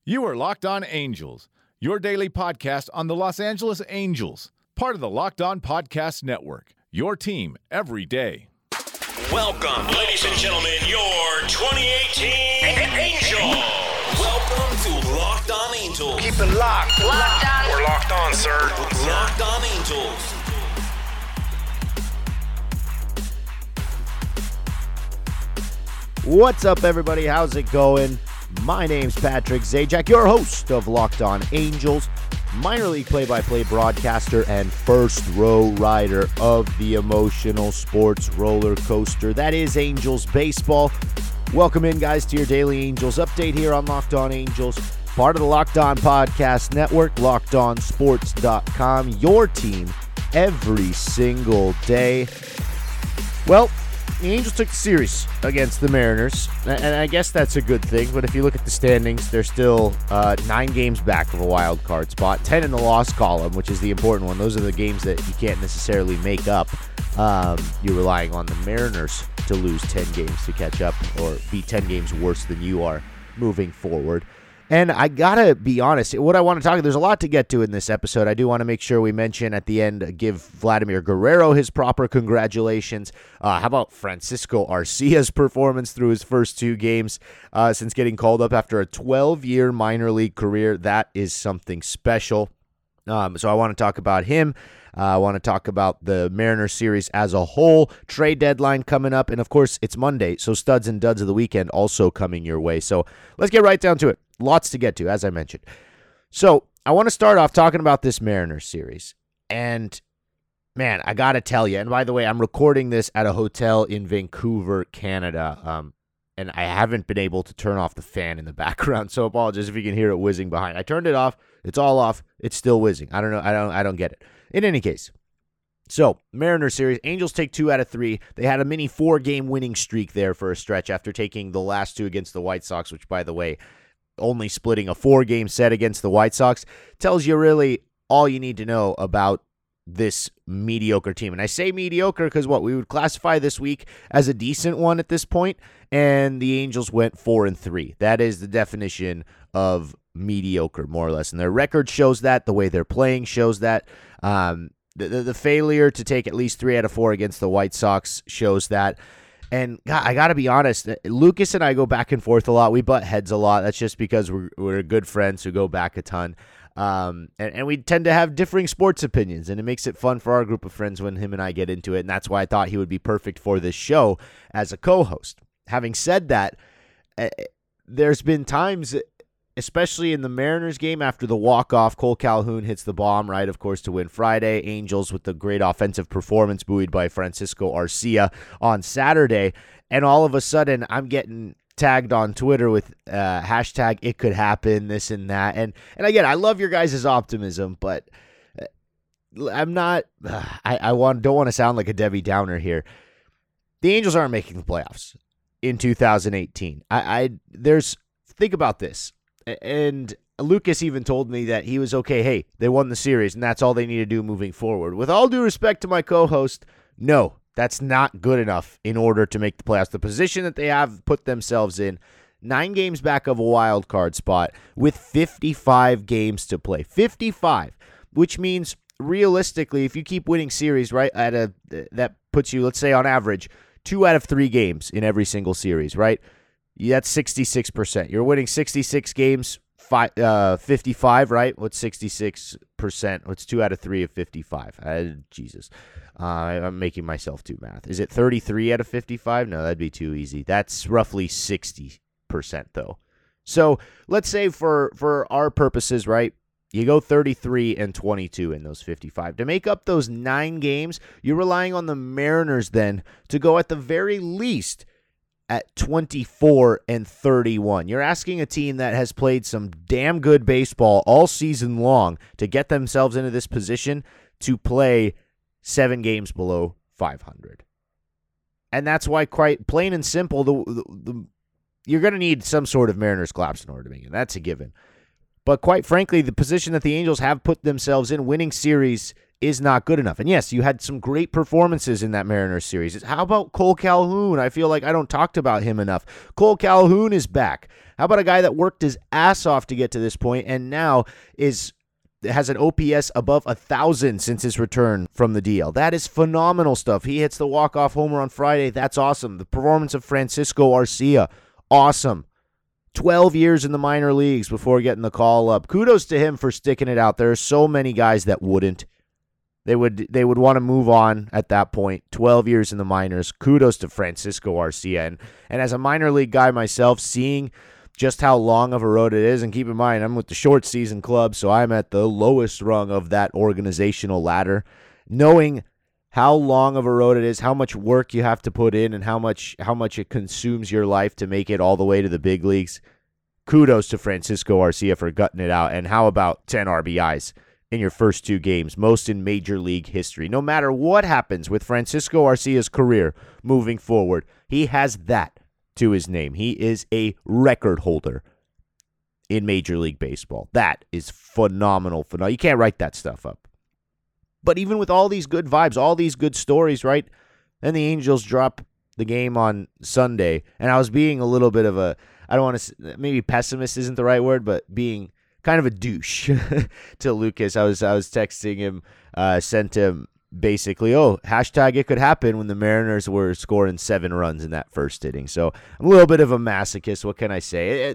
You are Locked On Angels, your daily podcast on the Los Angeles Angels, part of the Locked On Podcast Network, your team every day. Welcome, ladies and gentlemen, your 2018 Angels. Welcome to Locked On Angels. Keep it locked. Locked on. We're locked on, sir. Locked On Angels. What's up, everybody? How's it going? My name's Patrick Zajac, your host of Locked On Angels, minor league play-by-play broadcaster and first row rider of the emotional sports roller coaster that is Angels baseball. Welcome in, guys, to your daily Angels update here on Locked On Angels, part of the Locked On Podcast Network, LockedOnSports.com, your team every single day. Well, the Angels took the series against the Mariners, and I guess that's a good thing, but if you look at the standings, they're still 9 games back of a wild card spot, 10 in the loss column, which is the important one. Those are the games that you can't necessarily make up. You're relying on the Mariners to lose 10 games to catch up or be 10 games worse than you are moving forward. And I gotta be honest, what I want to talk about, there's a lot to get to in this episode. I do want to make sure we mention at the end, give Vladimir Guerrero his proper congratulations. How about Francisco Arcia's performance through his first 2 games since getting called up after a 12-year minor league career? That is something special. So I want to talk about him. I want to talk about the Mariners series as a whole, trade deadline coming up, and of course, it's Monday, so studs and duds of the weekend also coming your way. So let's get right down to it. Lots to get to, as I mentioned. So I want to start off talking about this Mariners series. And, man, I got to tell you, and by the way, I'm recording this at a hotel in Vancouver, Canada, and I haven't been able to turn off the fan in the background, so apologies if you can hear it whizzing behind. I turned it off. It's all off. It's still whizzing. I don't know. I don't get it. In any case, so Mariners series, Angels take 2 out of 3. They had a mini 4-game winning streak there for a stretch after taking the last 2 against the White Sox, which, by the way, only splitting a 4-game set against the White Sox tells you really all you need to know about this mediocre team. And I say mediocre because we would classify this week as a decent one at this point, and the Angels went 4-3. That is the definition of mediocre, more or less. And their record shows that. The way they're playing shows that. The failure to take at least 3 out of 4 against the White Sox shows that. And God, I got to be honest, Lucas and I go back and forth a lot. We butt heads a lot. That's just because we're good friends who go back a ton. And we tend to have differing sports opinions, and it makes it fun for our group of friends when him and I get into it. And that's why I thought he would be perfect for this show as a co-host. Having said that, there's been times, especially in the Mariners game after the walk-off, Cole Calhoun hits the bomb, right, of course, to win Friday. Angels with the great offensive performance buoyed by Francisco Arcia on Saturday. And all of a sudden, I'm getting tagged on Twitter with hashtag it could happen, this and that. And again, I love your guys' optimism, but I'm not, don't want to sound like a Debbie Downer here. The Angels aren't making the playoffs in 2018. Think about this. And Lucas even told me that he was okay. Hey, they won the series, and that's all they need to do moving forward. With all due respect to my co-host, no, that's not good enough in order to make the playoffs. The position that they have put themselves in, 9 games back of a wild card spot with 55 games to play. 55, which means realistically, if you keep winning series, right, that puts you, let's say on average, 2 out of 3 games in every single series, right? That's 66%. You're winning 66 games, 55, right? What's 66%? What's 2 out of 3 of 55? Jesus. I'm making myself do math. Is it 33 out of 55? No, that'd be too easy. That's roughly 60%, though. So let's say for our purposes, right, you go 33-22 in those 55. To make up those 9 games, you're relying on the Mariners then to go at the very least at 24-31. You're asking a team that has played some damn good baseball all season long to get themselves into this position to play 7 games below 500. And that's why, quite plain and simple, you're going to need some sort of Mariners collapse in order to make it. That's a given. But quite frankly, the position that the Angels have put themselves in, winning series is not good enough. And yes, you had some great performances in that Mariners series. How about Cole Calhoun? I feel like I don't talk about him enough. Cole Calhoun is back. How about a guy that worked his ass off to get to this point and now has an OPS above 1,000 since his return from the DL? That is phenomenal stuff. He hits the walk-off homer on Friday. That's awesome. The performance of Francisco Arcia, awesome. 12 years in the minor leagues before getting the call up. Kudos to him for sticking it out. There are so many guys that wouldn't. They would want to move on at that point. 12 years in the minors. Kudos to Francisco Arcia. And as a minor league guy myself, seeing just how long of a road it is, and keep in mind, I'm with the short season club, so I'm at the lowest rung of that organizational ladder. Knowing how long of a road it is, how much work you have to put in, and how much it consumes your life to make it all the way to the big leagues, kudos to Francisco Arcia for gutting it out. And how about 10 RBIs in your first 2 games, most in Major League history? No matter what happens with Francisco Arcia's career moving forward, he has that to his name. He is a record holder in Major League Baseball. That is phenomenal. You can't write that stuff up. But even with all these good vibes, all these good stories, right? Then the Angels drop the game on Sunday, and I was being a little bit of a, I don't want to, maybe pessimist isn't the right word, but being kind of a douche to Lucas. I was texting him, sent him basically, hashtag it could happen when the Mariners were scoring 7 runs in that first inning. So I'm a little bit of a masochist. What can I say?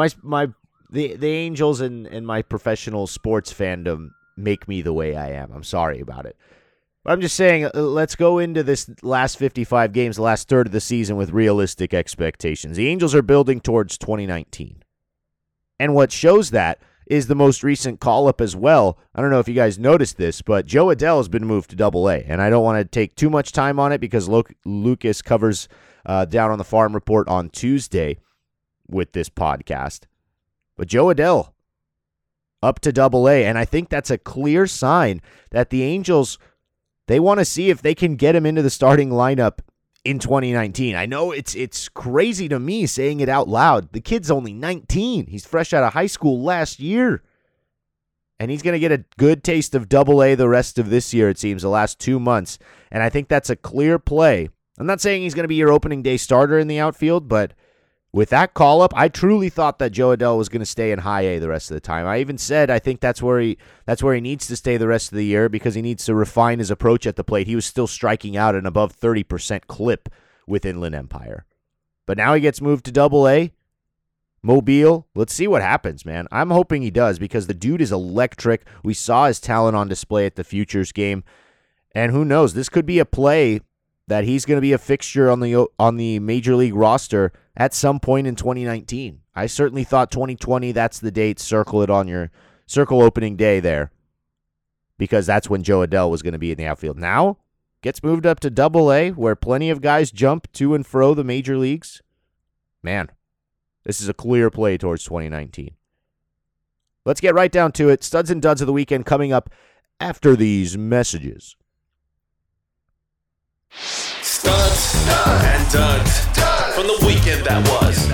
The Angels and my professional sports fandom make me the way I am. I'm sorry about it. But I'm just saying, let's go into this last 55 games, the last third of the season with realistic expectations. The Angels are building towards 2019. And what shows that is the most recent call-up as well. I don't know if you guys noticed this, but Jo Adell has been moved to AA. And I don't want to take too much time on it because Lucas covers down on the Farm Report on Tuesday with this podcast. But Jo Adell up to AA, and I think that's a clear sign that the Angels, they want to see if they can get him into the starting lineup in 2019. I know it's crazy to me saying it out loud. The kid's only 19. He's fresh out of high school last year. And he's going to get a good taste of AA the rest of this year, it seems, the last 2 months. And I think that's a clear play. I'm not saying he's going to be your opening day starter in the outfield, but with that call-up, I truly thought that Jo Adell was going to stay in high A the rest of the time. I even said I think that's where he needs to stay the rest of the year because he needs to refine his approach at the plate. He was still striking out an above 30% clip with Inland Empire. But now he gets moved to AA. Mobile, let's see what happens, man. I'm hoping he does because the dude is electric. We saw his talent on display at the Futures game. And who knows, this could be a play that he's going to be a fixture on the Major League roster at some point in 2019. I certainly thought 2020, that's the date. Circle it on your circle opening day there because that's when Jo Adell was going to be in the outfield. Now, gets moved up to AA where plenty of guys jump to and fro the major leagues. Man, this is a clear play towards 2019. Let's get right down to it. Studs and duds of the weekend coming up after these messages. Studs and duds from the weekend that was.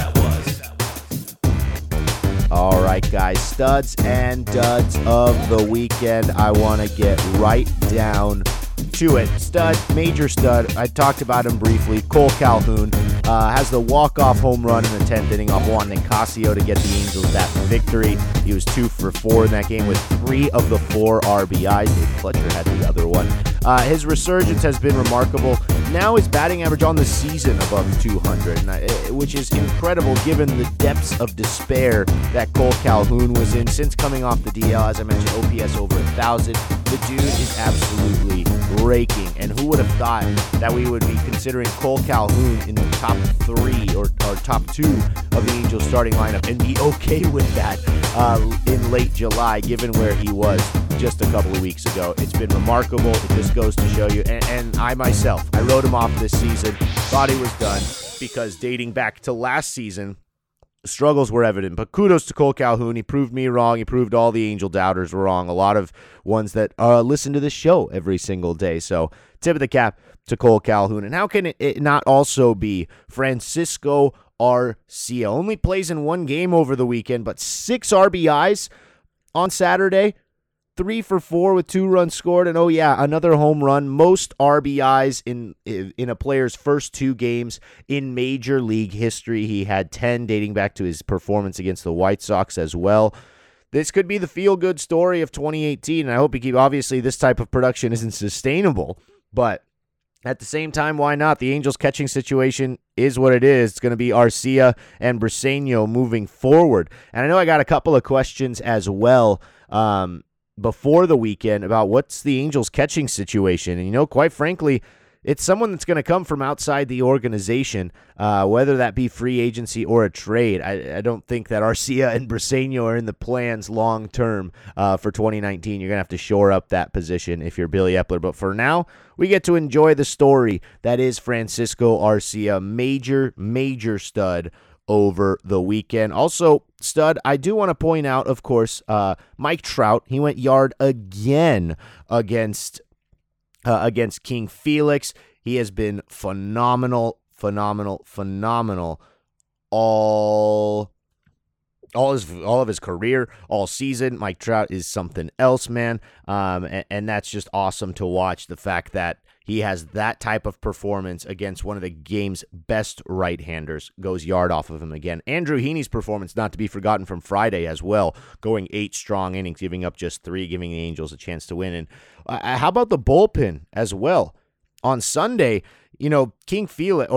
All right, guys, studs and duds of the weekend. I want to get right down to it. Stud, major stud. I talked about him briefly. Cole Calhoun has the walk-off home run in the 10th inning off Juan Nicasio to get the Angels that victory. He was 2 for 4 in that game with 3 of the 4 RBIs. Dave Fletcher had the other one. His resurgence has been remarkable. Now his batting average on the season above 200, which is incredible given the depths of despair that Cole Calhoun was in since coming off the DL. As I mentioned, OPS over 1,000. The dude is absolutely raking. And who would have thought that we would be considering Cole Calhoun in the top 3 or top 2 of the Angels starting lineup and be okay with that in late July, given where he was just a couple of weeks ago. It's been remarkable. It just goes to show you. And I myself, I wrote him off this season, thought he was done because dating back to last season, the struggles were evident. But kudos to Cole Calhoun. He proved me wrong. He proved all the Angel doubters wrong. A lot of ones that listen to this show every single day. So tip of the cap to Cole Calhoun. And how can it not also be Francisco Arcia? Only plays in 1 game over the weekend, but 6 RBIs on Saturday. 3 for 4 with 2 runs scored, and oh yeah, another home run. Most RBIs in a player's first 2 games in Major League history. He had 10 dating back to his performance against the White Sox as well. This could be the feel-good story of 2018, and I hope you keep. Obviously, this type of production isn't sustainable, but at the same time, why not? The Angels' catching situation is what it is. It's going to be Arcia and Briseño moving forward. And I know I got a couple of questions as well before the weekend about what's the Angels' catching situation. And, quite frankly, it's someone that's going to come from outside the organization, whether that be free agency or a trade. I don't think that Arcia and Briseño are in the plans long-term for 2019. You're going to have to shore up that position if you're Billy Eppler. But for now, we get to enjoy the story that is Francisco Arcia, major stud over the weekend. Also, stud, I do want to point out, of course, Mike Trout. He went yard again against King Felix. He has been phenomenal all of his career, all season. Mike Trout is something else, man. And that's just awesome to watch, the fact that he has that type of performance against one of the game's best right-handers, goes yard off of him again. Andrew Heaney's performance, not to be forgotten, from Friday as well, going 8 strong innings, giving up just 3, giving the Angels a chance to win. And how about the bullpen as well? On Sunday, Felix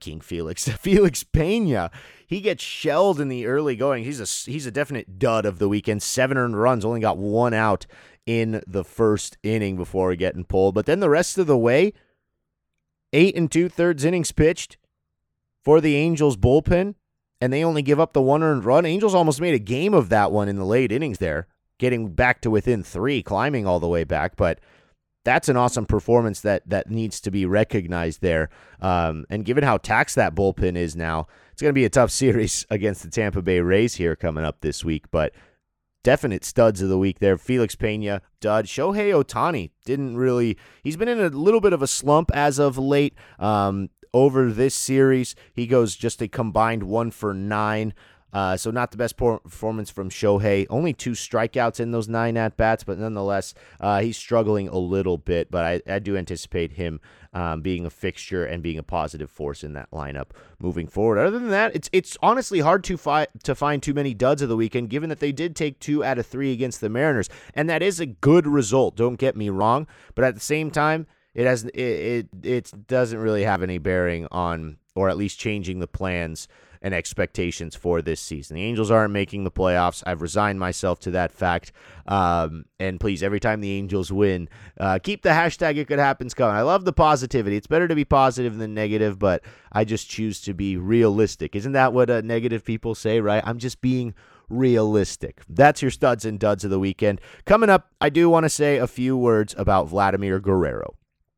Pena, he gets shelled in the early going. He's a definite dud of the weekend. 7 earned runs, only got 1 out in the first inning before getting pulled. But then the rest of the way, 8 2/3 innings pitched for the Angels bullpen, and they only give up the 1 earned run. Angels almost made a game of that one in the late innings there, getting back to within 3, climbing all the way back. But that's an awesome performance that needs to be recognized there. And given how taxed that bullpen is now, it's going to be a tough series against the Tampa Bay Rays here coming up this week. But definite studs of the week there. Felix Pena, dud. Shohei Ohtani he's been in a little bit of a slump as of late. Over this series, he goes just a combined 1 for 9. So not the best performance from Shohei. Only 2 strikeouts in those 9 at-bats, but nonetheless, he's struggling a little bit. But I do anticipate him being a fixture and being a positive force in that lineup moving forward. Other than that, it's honestly hard to find too many duds of the weekend, given that they did take 2 out of 3 against the Mariners. And that is a good result, don't get me wrong. But at the same time, it doesn't really have any bearing on, or at least changing the plans and expectations for this season. The Angels aren't making the playoffs. I've resigned myself to that fact. And please, every time the Angels win, keep the hashtag It Could Happens coming. I love the positivity. It's better to be positive than negative, but I just choose to be realistic. Isn't that what negative people say, right? I'm just being realistic. That's your studs and duds of the weekend. Coming up, I do want to say a few words about Vladimir Guerrero.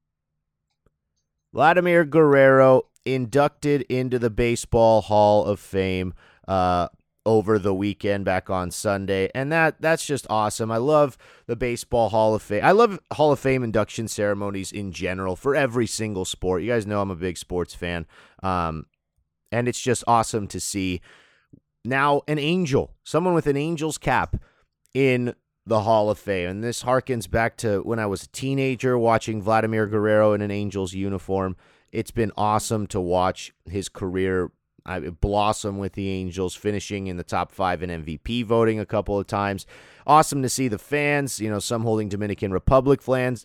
Vladimir Guerrero inducted into the Baseball Hall of Fame over the weekend back on Sunday, and that's just awesome. I love the Baseball Hall of Fame. I love Hall of Fame induction ceremonies in general for every single sport. You guys know I'm a big sports fan, and it's just awesome to see now an Angel, someone with an Angels cap in the Hall of Fame. And this harkens back to when I was a teenager watching Vladimir Guerrero in an Angels uniform. It's been awesome to watch his career blossom with the Angels, finishing in the top 5 in MVP voting a couple of times. Awesome to see the fans, some holding Dominican Republic flags,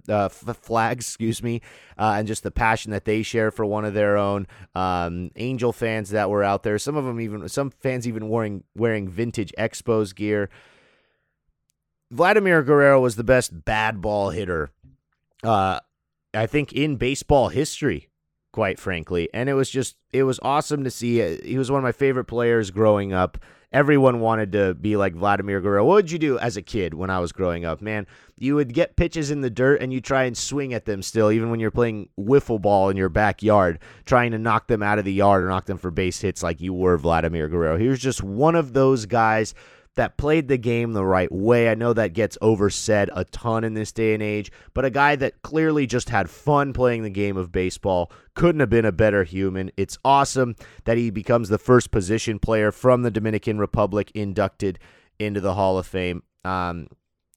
and just the passion that they share for one of their own. Angel fans that were out there, some fans even wearing vintage Expos gear. Vladimir Guerrero was the best bad ball hitter, I think, in baseball history, quite frankly. And it was awesome to see. He was one of my favorite players growing up. Everyone wanted to be like Vladimir Guerrero. What would you do as a kid when I was growing up? Man, you would get pitches in the dirt and you try and swing at them still, even when you're playing wiffle ball in your backyard, trying to knock them out of the yard or knock them for base hits like you were Vladimir Guerrero. He was just one of those guys that played the game the right way. I know that gets oversaid a ton in this day and age, but a guy that clearly just had fun playing the game of baseball. Couldn't have been a better human. It's awesome that he becomes the first position player from the Dominican Republic inducted into the Hall of Fame.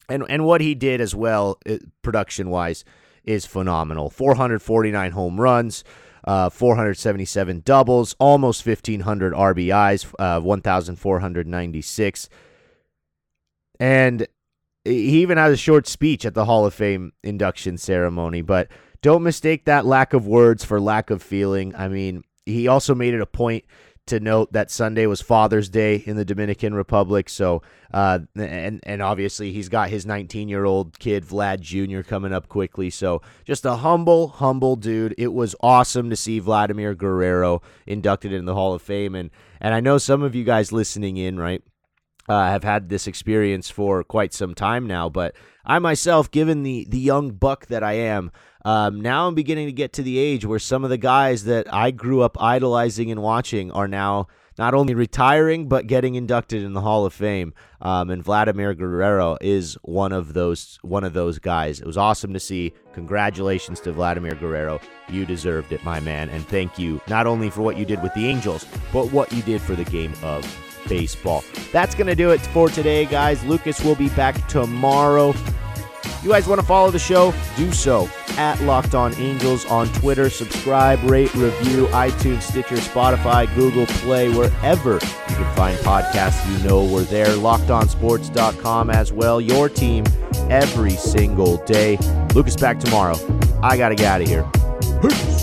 And what he did as well, production-wise, is phenomenal. 449 home runs, 477 doubles, almost 1,500 RBIs, 1,496. And he even has a short speech at the Hall of Fame induction ceremony, but don't mistake that lack of words for lack of feeling. I mean, he also made it a point to note that Sunday was Father's Day in the Dominican Republic. So, and obviously he's got his 19-year-old kid, Vlad Jr., coming up quickly. So just a humble dude. It was awesome to see Vladimir Guerrero inducted in the Hall of Fame. And I know some of you guys listening in, right, have had this experience for quite some time now, but I myself, given the young buck that I am, now I'm beginning to get to the age where some of the guys that I grew up idolizing and watching are now not only retiring, but getting inducted in the Hall of Fame. And Vladimir Guerrero is one of those guys. It was awesome to see. Congratulations to Vladimir Guerrero. You deserved it, my man. And thank you not only for what you did with the Angels, but what you did for the game of baseball. That's going to do it for today, guys. Lucas will be back tomorrow. You guys want to follow the show? Do so at Locked On Angels on Twitter. Subscribe, rate, review, iTunes, Stitcher, Spotify, Google Play, wherever you can find podcasts. You know we're there. LockedOnSports.com as well. Your team every single day. Lucas back tomorrow. I got to get out of here. Peace.